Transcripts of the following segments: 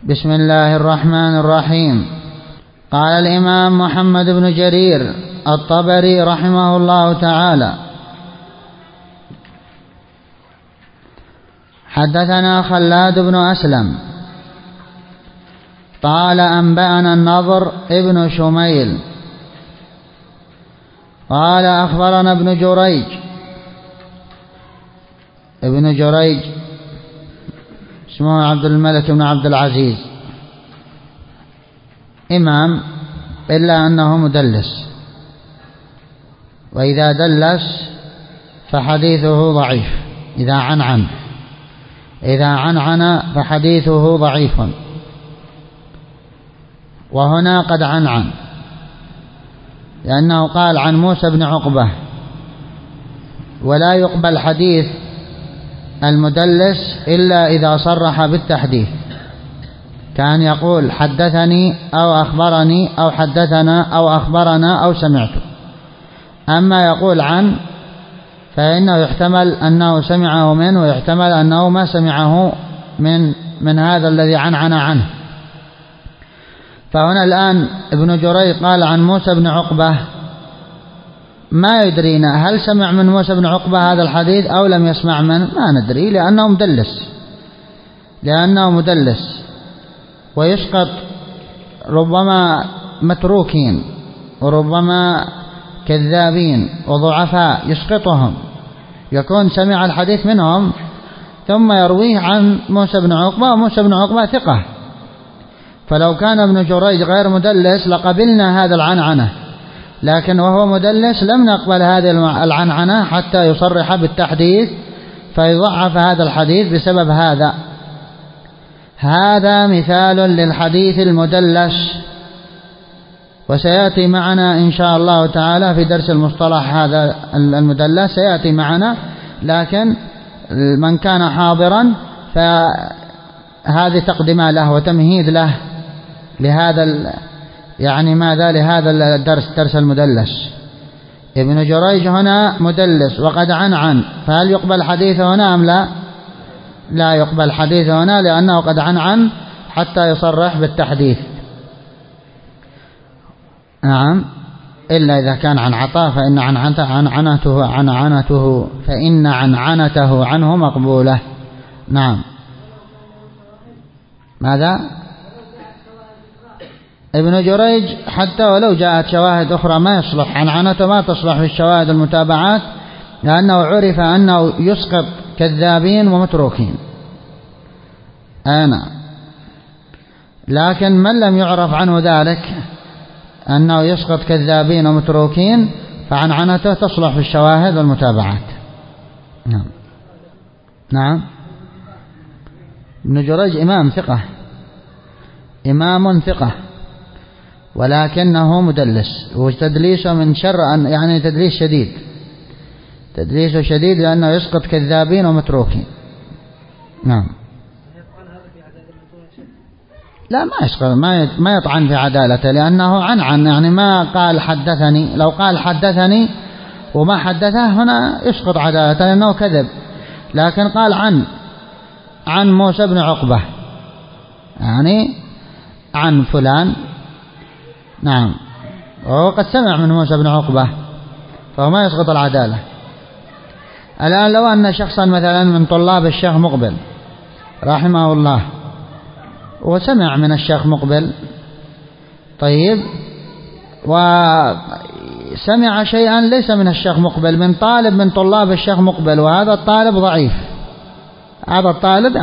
بسم الله الرحمن الرحيم. قال الإمام محمد بن جرير الطبري رحمه الله تعالى: حدثنا خلاد بن أسلم قال أنبأنا النضر ابن شميل قال أخبرنا ابن جريج اسمه عبد الملك بن عبد العزيز، إمام إلا أنه مدلس، وإذا دلس فحديثه ضعيف. إذا عنعن فحديثه ضعيف، وهنا قد عنعن، لأنه قال عن موسى بن عقبة، ولا يقبل حديث المدلس إلا إذا صرح بالتحديث، كان يقول حدثني أو أخبرني أو حدثنا أو أخبرنا أو سمعت. أما يقول عن فإنه يحتمل أنه سمعه منه، ويحتمل أنه ما سمعه من هذا الذي عنعن عنه. فهنا الآن ابن جريج قال عن موسى بن عقبة، ما يدرينا هل سمع من موسى بن عقبة هذا الحديث أو لم يسمع منه، ما ندري، لأنه مدلس ويسقط ربما متروكين وربما كذابين وضعفاء، يسقطهم، يكون سمع الحديث منهم ثم يرويه عن موسى بن عقبة، وموسى بن عقبة ثقة. فلو كان ابن جريج غير مدلس لقبلنا هذا العنعنة، لكن وهو مدلس لم نقبل هذه العنعنة حتى يصرح بالتحديث فيضعف هذا الحديث بسبب هذا. هذا مثال للحديث المدلس، وسيأتي معنا إن شاء الله تعالى في درس المصطلح هذا المدلس سيأتي معنا، لكن من كان حاضرا فهذه تقدمة له وتمهيد له لهذا لهذا الدرس، درس المدلس. ابن جريج هنا مدلس وقد عنعن، فهل يقبل حديثه هنا أم لا؟ لا يقبل حديثه هنا، لأنه قد عنعن حتى يصرح بالتحديث. نعم، إلا إذا كان عن عطاء فإن عنعنته عنه مقبولة. نعم. ماذا؟ ابن جريج حتى ولو جاءت شواهد أخرى ما يصلح، عنعنته ما تصلح في الشواهد المتابعات، لأنه عرف أنه يسقط كذابين ومتروكين. لكن من لم يعرف عنه ذلك أنه يسقط كذابين ومتروكين فعنعنته تصلح في الشواهد والمتابعات. نعم. ابن جريج إمام ثقة، ولكنه مدلس، وتدليسه من شر تدليسه شديد لأنه يسقط كذابين ومتروكين. نعم. لا، ما يسقط، ما يطعن في عدالته، لأنه عنعن، ما قال حدثني. لو قال حدثني وما حدثه هنا يسقط عدالته لأنه كذب، لكن قال عن موسى بن عقبة، عن فلان. نعم، وهو قد سمع من موسى بن عقبة، فهو ما يسقط العدالة. الآن لو أن شخصا مثلا من طلاب الشيخ مقبل رحمه الله وسمع من الشيخ مقبل، طيب، وسمع شيئا ليس من الشيخ مقبل، من طالب من طلاب الشيخ مقبل، وهذا الطالب ضعيف، هذا الطالب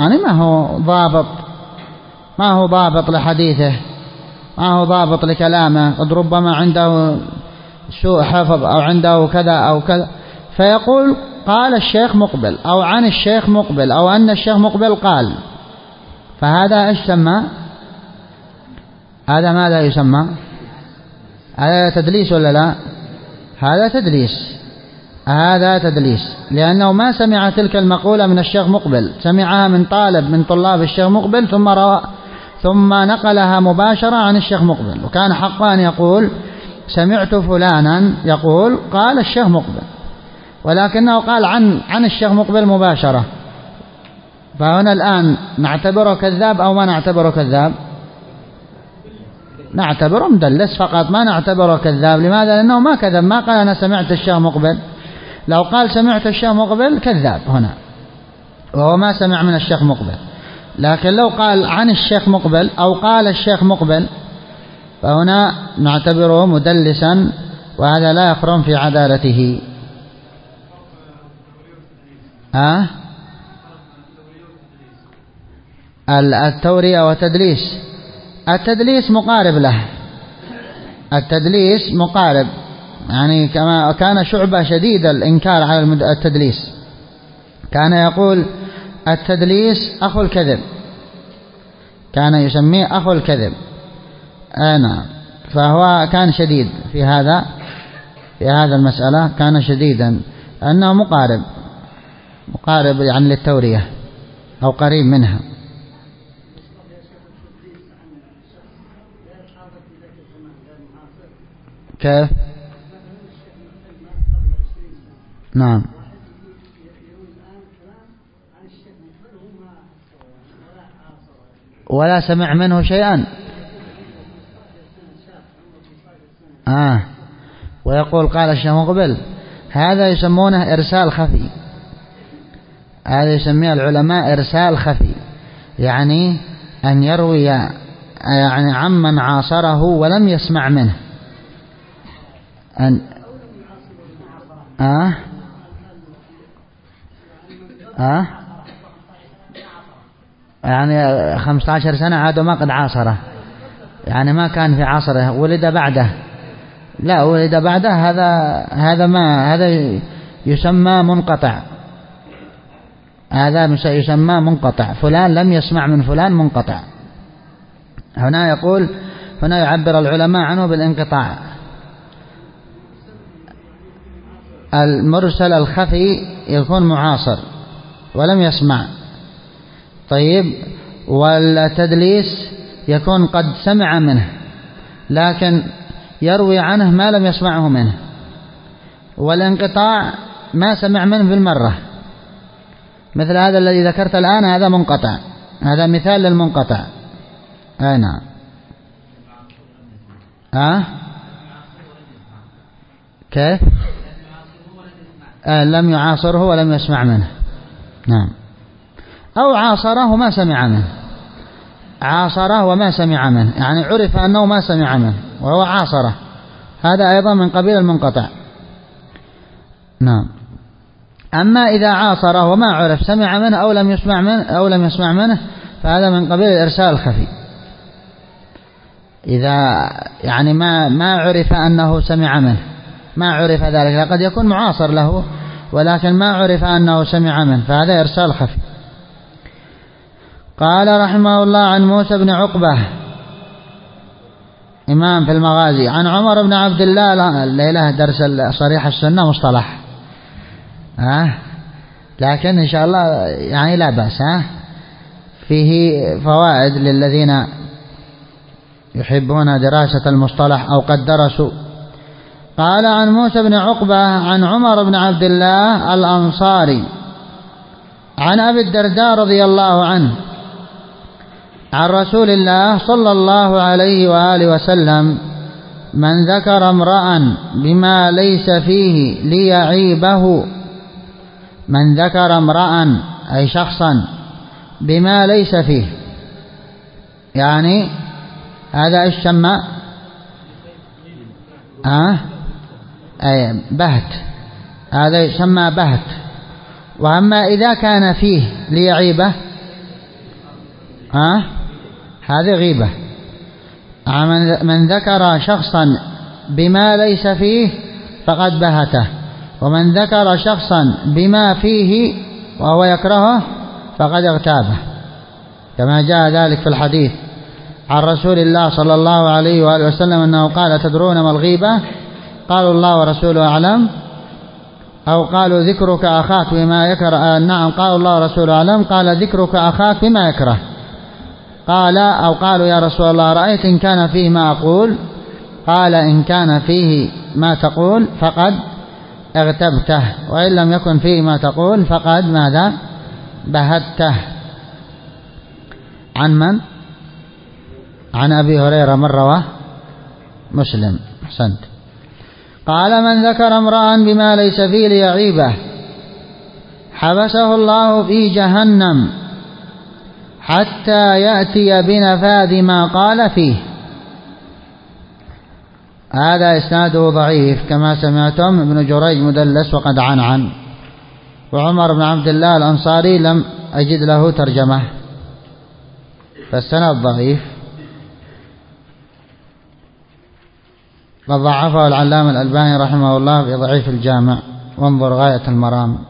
ما هو ضابط لحديثه، ما هو ضابط لكلامه، قد ربما عنده سوء حفظ أو عنده كذا أو كذا، فيقول قال الشيخ مقبل أو عن الشيخ مقبل أو أن الشيخ مقبل قال، فهذا ايش سمى؟ هذا ماذا يسمى؟ هذا تدليس ولا لا؟ هذا تدليس، لأنه ما سمع تلك المقولة من الشيخ مقبل، سمعها من طالب من طلاب الشيخ مقبل ثم نقلها مباشرة عن الشيخ مقبل، وكان حقا أن يقول سمعت فلانا يقول قال الشيخ مقبل، ولكنه قال عن الشيخ مقبل مباشرة، فهنا الآن نعتبره كذاب أو ما نعتبره كذاب؟ نعتبره مدلس فقط، ما نعتبره كذاب. لماذا؟ لأنه ما كذب، ما قال أنا سمعت الشيخ مقبل. لو قال سمعت الشيخ مقبل كذاب هنا، وهو ما سمع من الشيخ مقبل. لكن لو قال عن الشيخ مقبل أو قال الشيخ مقبل فهنا نعتبره مدلسا، وهذا لا يخرم في عدالته. التورية وتدليس، التدليس مقارب له، التدليس مقارب، يعني كما كان شعبة شديد الإنكار على التدليس، كان يقول التدليس أخو الكذب، كان يسميه أخو الكذب. نعم، فهو كان شديد في هذا المسألة، كان شديدا أنه مقارب يعني للتورية أو قريب منها. كيف؟ نعم، ولا سمع منه شيئا. ويقول قال الشيخ مقبل، هذا يسمونه إرسال خفي، هذا يسميه العلماء إرسال خفي، يعني أن يروي يعني عمن عاصره ولم يسمع منه. يعني 15 سنة عاد ما قد عاصره، يعني ما كان في عصره، ولد بعده. لا، ولد بعده، هذا يسمى منقطع، هذا يسمى منقطع، فلان لم يسمع من فلان، منقطع. هنا يقول، هنا يعبر العلماء عنه بالانقطاع. المرسل الخفي يكون معاصر ولم يسمع. طيب، والتدليس يكون قد سمع منه لكن يروي عنه ما لم يسمعه منه. والانقطاع ما سمع منه بالمرة، مثل هذا الذي ذكرت الآن، هذا منقطع، هذا مثال للمنقطع. نعم. كيف؟ لم يعاصره ولم يسمع منه. نعم. أو عاصره ما سمع منه، عاصره وما سمع منه، يعني عرف أنه ما سمع منه وهو عاصره، هذا أيضا من قبيل المنقطع. نعم. أما إذا عاصره وما عرف سمع منه أو لم يسمع منه فهذا من قبيل الإرسال الخفي. إذا يعني ما عرف أنه سمع منه، ما عرف ذلك، قد يكون معاصر له ولكن ما عرف أنه سمع منه، فهذا إرسال خفي. قال رحمه الله عن موسى بن عقبة إمام في المغازي، عن عمر بن عبد الله، الليلة درس صريح السنة مصطلح، لكن إن شاء الله يعني لا بأس، فيه فوائد للذين يحبون دراسة المصطلح أو قد درسوا. قال عن موسى بن عقبة عن عمر بن عبد الله الأنصاري عن أبي الدرداء رضي الله عنه عن رسول الله صلى الله عليه وآله وسلم: من ذكر امرأ بما ليس فيه ليعيبه، من ذكر امرأ أي شخصا بما ليس فيه، يعني هذا الشماء أي بهت، هذا يسمى بهت. وأما إذا كان فيه ليعيبه هذه غيبة. من ذكر شخصا بما ليس فيه فقد بهته، ومن ذكر شخصا بما فيه وهو يكرهه فقد اغتابه، كما جاء ذلك في الحديث عن رسول الله صلى الله عليه وآله وسلم أنه قال: تدرون ما الغيبة؟ قالوا: الله ورسوله أعلم. أو قالوا: ذكرك أخاك بما يكره. نعم، قالوا: الله ورسوله أعلم. قال: ذكرك أخاك بما يكره. قال أو قالوا: يا رسول الله رأيت إن كان فيه ما أقول؟ قال: إن كان فيه ما تقول فقد اغتبته، وإن لم يكن فيه ما تقول فقد ماذا؟ بهته. عن من؟ عن أبي هريرة من رواه؟ مسلم. أحسنت. قال من ذكر امرأ بما ليس فيه ليعيبه حبسه الله في جهنم حتى يأتي بنفاذ ما قال فيه. هذا إسناده ضعيف كما سمعتم. ابن جريج مدلس وقد عنعن. وعمر بن عبد الله الأنصاري لم أجد له ترجمة، فالسند ضعيف. وضعفه العلامة الألباني رحمه الله في ضعيف الجامع، وانظر غاية المرام.